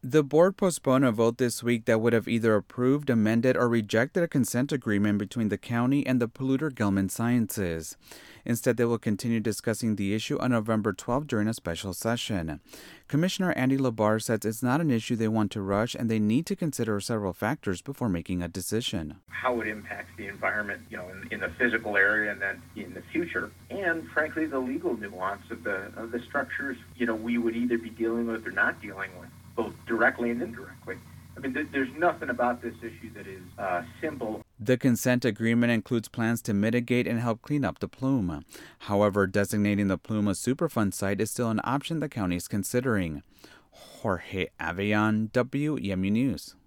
The board postponed a vote this week that would have either approved, amended, or rejected a consent agreement between the county and the polluter Gelman Sciences. Instead, they will continue discussing the issue on November 12th during a special session. Commissioner Andy Labar says it's not an issue they want to rush and they need to consider several factors before making a decision. How it impacts the environment, in the physical area and then in the future. And frankly, the legal nuance of the structures, we would either be dealing with or not dealing with, both directly and indirectly. I mean, there's nothing about this issue that is simple. The consent agreement includes plans to mitigate and help clean up the plume. However, designating the plume a Superfund site is still an option the county is considering. Jorge Avian, WEMU News.